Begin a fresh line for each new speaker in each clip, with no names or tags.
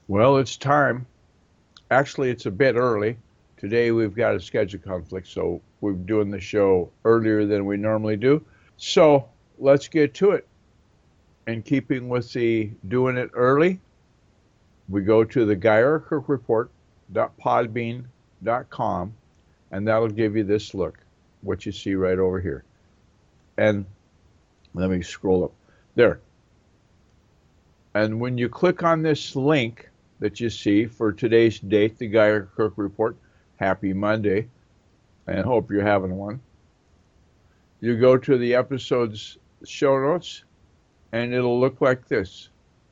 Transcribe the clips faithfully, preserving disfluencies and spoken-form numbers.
Well, it's time. Actually, it's a bit early. Today we've got a schedule conflict, so we're doing the show earlier than we normally do. So let's get to it. In keeping with the doing it early, we go to the Geyer Kirk Report dot podbean dot com, and that'll give you this look, what you see right over here. And let me scroll up. There. And when you click on this link that you see for today's date, the Geyer Kirk Report, happy Monday, and hope you're having one. You go to the episode's show notes, and it'll look like this.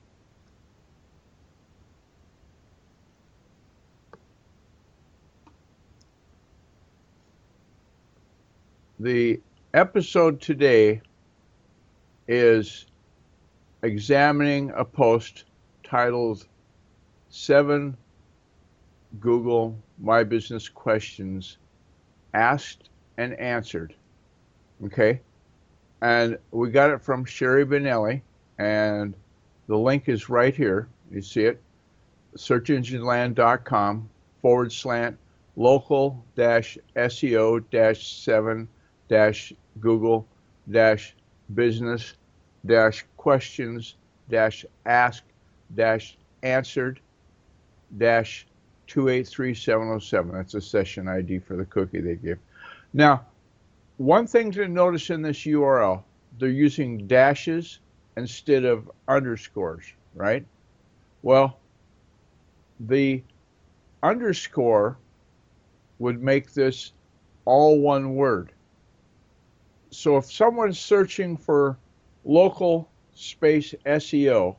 The episode today is examining a post titled Seven Google My Business Questions Asked and Answered. Okay? And we got it from Sherry Benelli, and the link is right here. You see it? searchengineland.com forward slant local dash SEO dash seven dash Google dash business dash questions dash ask dash answered dash two eight three seven oh seven. That's a session I D for the cookie they give. Now, one thing to notice in this U R L, they're using dashes instead of underscores, right? Well, the underscore would make this all one word. So if someone's searching for local space S E O,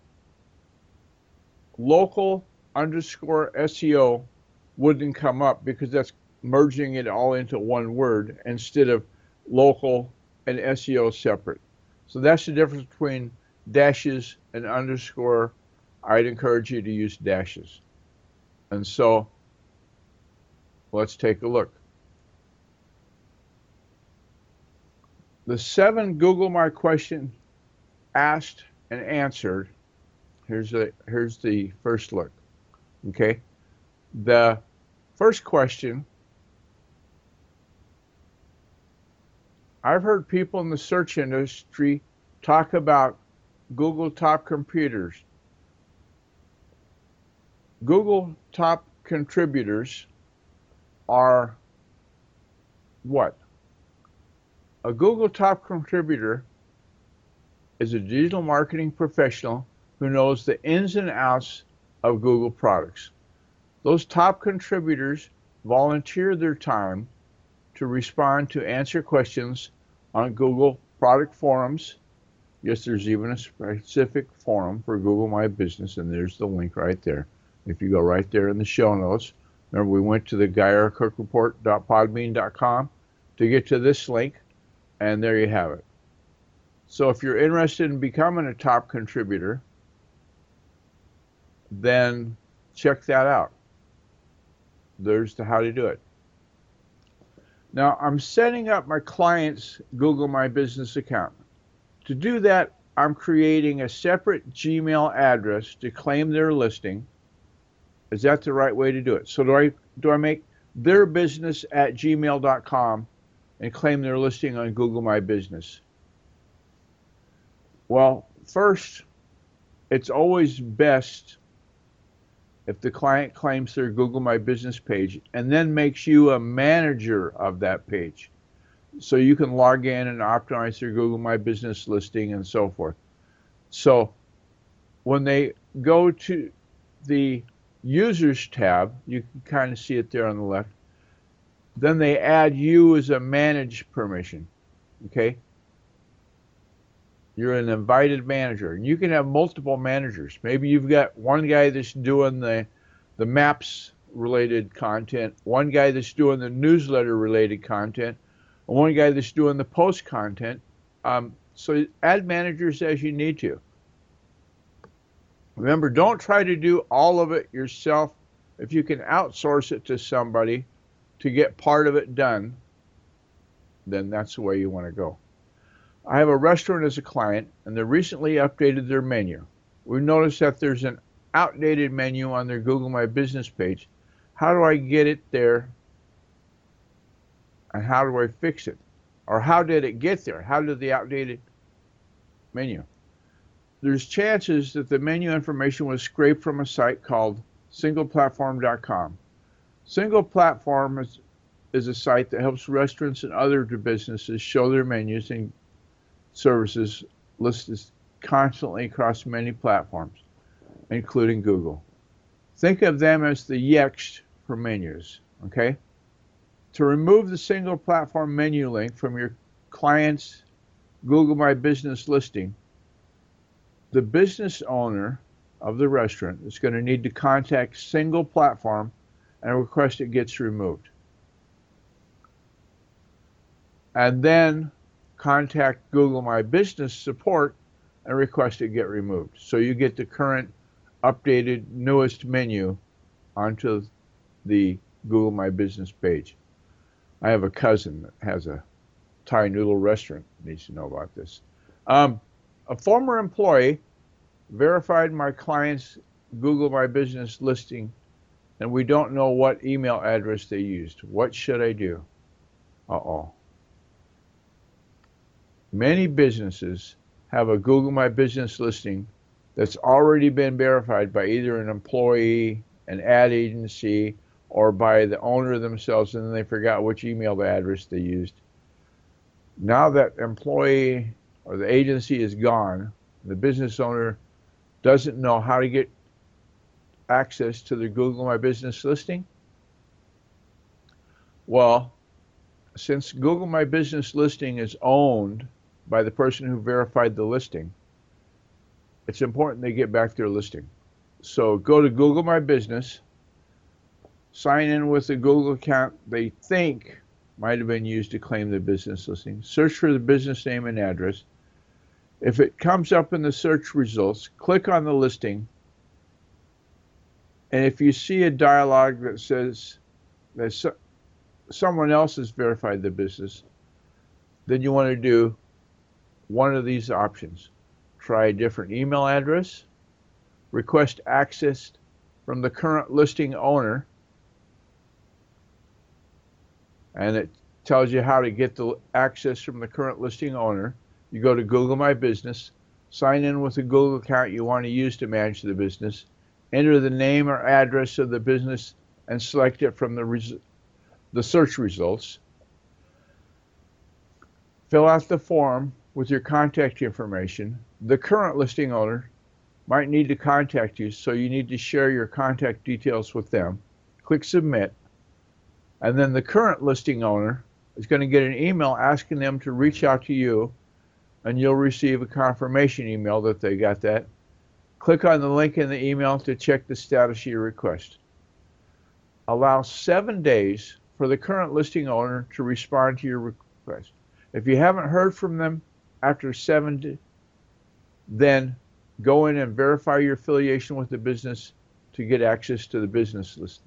local underscore S E O wouldn't come up because that's merging it all into one word instead of local and S E O separate. So that's the difference between dashes and underscore. I'd encourage you to use dashes. And so let's take a look. The seven Google My Question asked and answered. Here's the here's the first look. Okay. The first question, I've heard people in the search industry talk about Google top computers. Google top contributors are what? A Google top contributor is a digital marketing professional who knows the ins and outs of Google products. Those top contributors volunteer their time to respond to answer questions on Google product forums. Yes, there's even a specific forum for Google My Business, and there's the link right there. If you go right there in the show notes, remember we went to the Geyer Kirk Report dot podbean dot com to get to this link, and there you have it. So if you're interested in becoming a top contributor, then check that out. There's the how to do it. Now, I'm setting up my client's Google My Business account. To do that, I'm creating a separate Gmail address to claim their listing. Is that the right way to do it? So do I do I make their business at gmail dot com and claim their listing on Google My Business? Well, first, it's always best if the client claims their Google My Business page and then makes you a manager of that page. So you can log in and optimize their Google My Business listing and so forth. So when they go to the Users tab, you can kind of see it there on the left, then they add you as a manage permission, okay? You're an invited manager, and you can have multiple managers. Maybe you've got one guy that's doing the, the maps related content, one guy that's doing the newsletter related content, and one guy that's doing the post content. Um, so add managers as you need to. Remember, don't try to do all of it yourself. If you can outsource it to somebody to get part of it done, then that's the way you want to go. I have a restaurant as a client, and they recently updated their menu. We noticed that there's an outdated menu on their Google My Business page. How do I get it there, and how do I fix it? Or how did it get there? How did the outdated menu? There's chances that the menu information was scraped from a site called single platform dot com. Single Platform is, is a site that helps restaurants and other businesses show their menus and services listed constantly across many platforms, including Google. Think of them as the Yext for menus, okay? To remove the single platform menu link from your client's Google My Business listing, the business owner of the restaurant is going to need to contact Single Platform and request it gets removed. And then contact Google My Business support and request it get removed. So you get the current, updated, newest menu onto the Google My Business page. I have a cousin that has a Thai noodle restaurant, needs to know about this. Um, a former employee verified my client's Google My Business listing, and we don't know what email address they used. What should I do? Uh-oh. Many businesses have a Google My Business listing that's already been verified by either an employee, an ad agency, or by the owner themselves, and then they forgot which email address they used. Now that employee or the agency is gone, the business owner doesn't know how to get access to the Google My Business listing. Well, since Google My Business listing is owned by the person who verified the listing, it's important they get back their listing. So go to Google My Business, sign in with the Google account they think might have been used to claim the business listing. Search for the business name and address. If it comes up in the search results, click on the listing. And if you see a dialog that says that so, someone else has verified the business, then you want to do one of these options. Try a different email address, request access from the current listing owner, and it tells you how to get the access from the current listing owner. You go to Google My Business, sign in with the Google account you want to use to manage the business, enter the name or address of the business, and select it from the, res the search results. Fill out the form with your contact information. The current listing owner might need to contact you, so you need to share your contact details with them. Click Submit. And then the current listing owner is going to get an email asking them to reach out to you, and you'll receive a confirmation email that they got that. Click on the link in the email to check the status of your request. Allow seven days for the current listing owner to respond to your request. If you haven't heard from them after seven days, then go in and verify your affiliation with the business to get access to the business listing.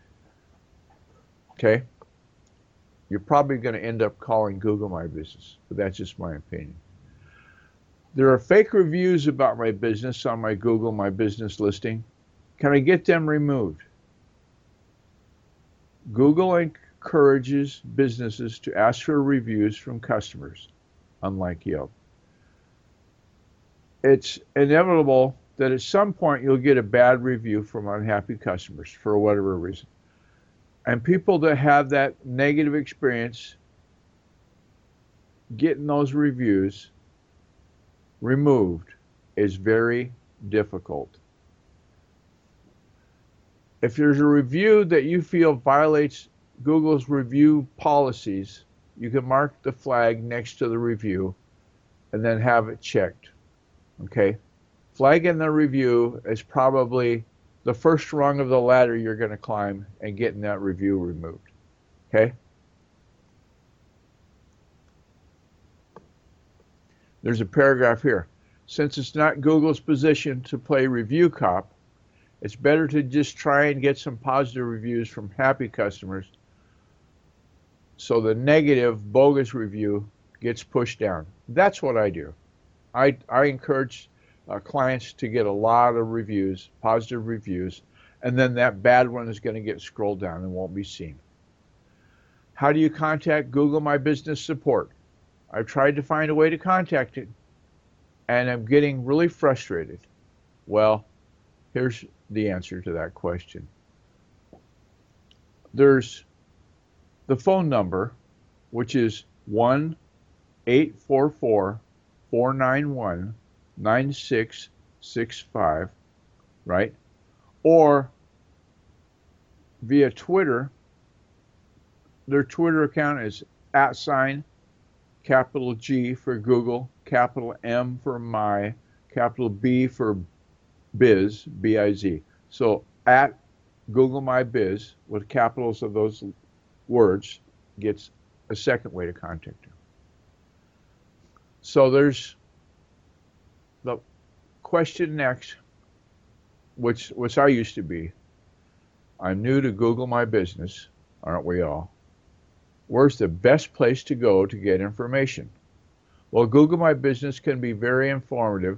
Okay? You're probably going to end up calling Google My Business, but that's just my opinion. There are fake reviews about my business on my Google My Business listing. Can I get them removed? Google encourages businesses to ask for reviews from customers, unlike Yelp. It's inevitable that at some point you'll get a bad review from unhappy customers for whatever reason. And people that have that negative experience getting those reviews removed is very difficult. If there's a review that you feel violates Google's review policies, you can mark the flag next to the review and then have it checked. Okay? Flagging the review is probably the first rung of the ladder you're going to climb and getting that review removed. Okay? There's a paragraph here. Since it's not Google's position to play review cop, it's better to just try and get some positive reviews from happy customers so the negative, bogus review gets pushed down. That's what I do. I, I encourage uh, clients to get a lot of reviews, positive reviews, and then that bad one is going to get scrolled down and won't be seen. How do you contact Google My Business support? I've tried to find a way to contact it, and I'm getting really frustrated. Well, here's the answer to that question. There's the phone number, which is one eight four four, four nine one, nine six six five, right? Or via Twitter, their Twitter account is at sign, capital G for Google, capital M for my, capital B for biz, B I Z. So at Google My Biz with capitals of those words gets a second way to contact you. So there's the question next, which which I used to be. I'm new to Google My Business, aren't we all? Where's the best place to go to get information? Well, Google My Business can be very informative.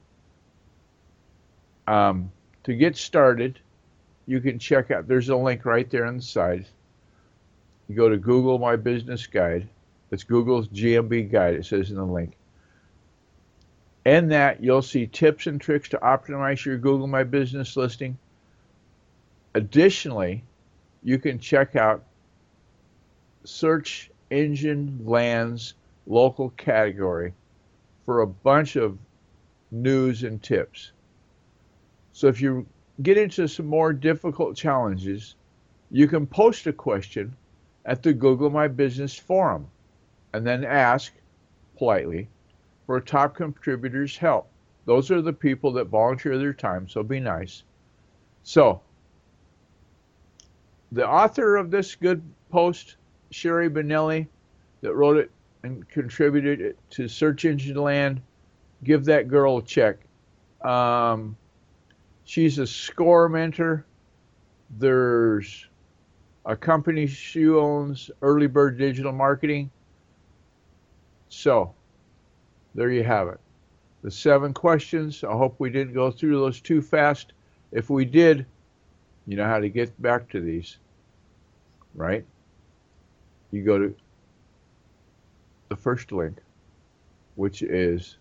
Um, to get started, you can check out, there's a link right there on the side. You go to Google My Business Guide. It's Google's G M B guide, it says in the link. In that, you'll see tips and tricks to optimize your Google My Business listing. Additionally, you can check out Search Engine Land's local category for a bunch of news and tips. So if you get into some more difficult challenges, you can post a question at the Google My Business forum and then ask politely for a top contributor's help. Those are the people that volunteer their time, so be nice. So, the author of this good post, Sherry Benelli, that wrote it and contributed it to Search Engine Land, give that girl a check. Um, she's a SCORE mentor. There's a company she owns, Early Bird Digital Marketing. So, there you have it. The seven questions. I hope we didn't go through those too fast. If we did, you know how to get back to these, right? You go to the first link, which is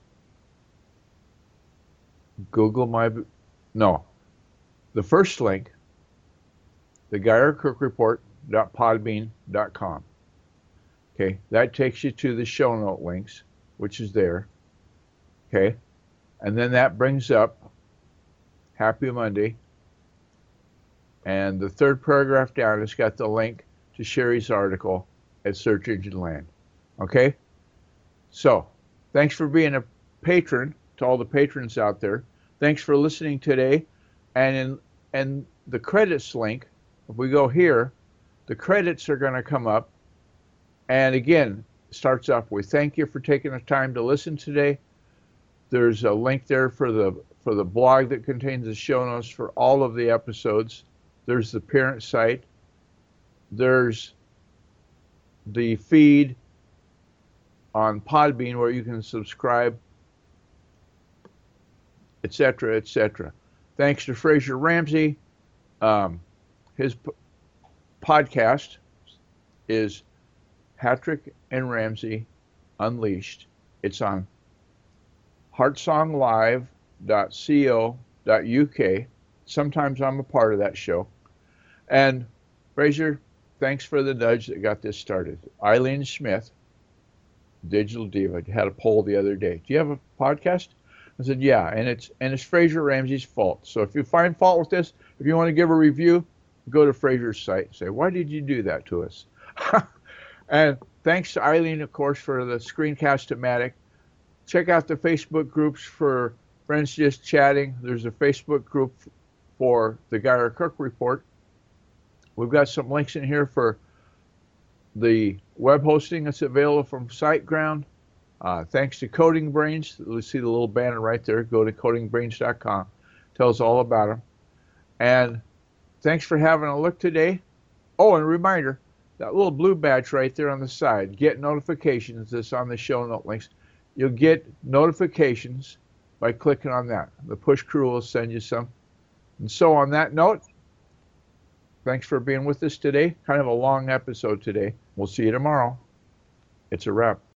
Google My, no, the first link, the Geyer Cook Report dot podbean dot com. Okay, that takes you to the show note links, which is there. Okay, and then that brings up Happy Monday. And the third paragraph down has got the link to Sherry's article at Search Engine Land. Okay? So, thanks for being a patron to all the patrons out there. Thanks for listening today. And in and the credits link, if we go here, the credits are going to come up. And again, it starts off with thank you for taking the time to listen today. There's a link there for the for the blog that contains the show notes for all of the episodes. There's the parent site. There's the feed on Podbean where you can subscribe, et cetera, et cetera. Thanks to Fraser Ramsey. Um, his p- podcast is Patrick and Ramsey Unleashed. It's on heartsong live dot co dot U K. Sometimes I'm a part of that show. And Fraser, thanks for the nudge that got this started. Eileen Smith, Digital Diva, had a poll the other day. Do you have a podcast? I said, yeah, and it's and it's Fraser Ramsey's fault. So if you find fault with this, if you want to give a review, go to Fraser's site and say, why did you do that to us? And thanks to Eileen, of course, for the Screencast-O-Matic. Check out the Facebook groups for Friends Just Chatting. There's a Facebook group for the Geyer Cook Report. We've got some links in here for the web hosting that's available from SiteGround. Uh, thanks to Coding Brains. Let's see the little banner right there. Go to coding brains dot com. Tells all about them. And thanks for having a look today. Oh, and a reminder, that little blue badge right there on the side, get notifications, that's on the show note links. You'll get notifications by clicking on that. The push crew will send you some. And so on that note, thanks for being with us today. Kind of a long episode today. We'll see you tomorrow. It's a wrap.